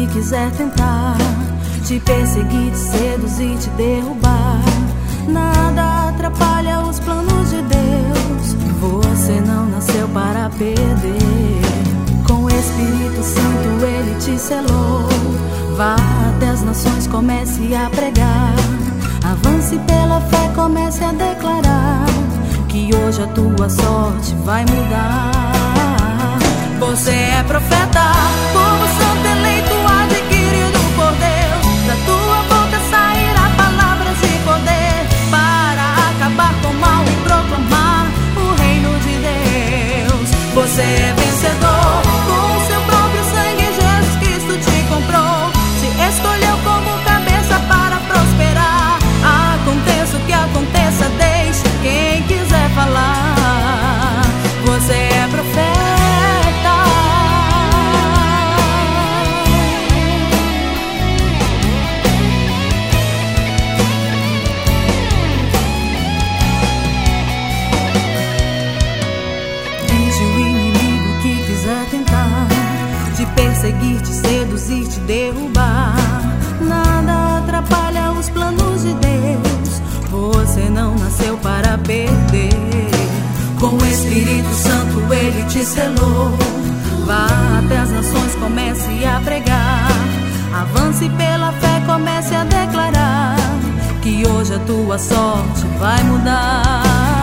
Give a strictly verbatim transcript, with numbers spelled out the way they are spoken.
quiser tentar te perseguir, te seduzir, te derrubar, nada atrapalha os planos de Deus. Você não nasceu para perder. Com o Espírito Santo ele te selou. Vá até as nações, comece a pregar. Avance pela fé, comece a declarar que hoje a tua sorte vai mudar. Você é profeta, povo santo eleito, adquirido por Deus. Da tua boca sairá palavras de poder para acabar com o mal e proclamar o reino de Deus. Você é vencedor, com o seu próprio sangue Jesus Cristo te comprou. Te escolheu como cabeça para prosperar. Aconteça o que aconteça, deixe quem quiser falar. Você é profeta. Diz o inimigo que quiser tentar te perseguir, te seduzir, te derrubar, nada atrapalha os planos de Deus. Você não nasceu para perder. Com o Espírito Santo ele te selou. Vá até as nações, comece a pregar. Avance pela fé, comece a declarar que hoje a tua sorte vai mudar.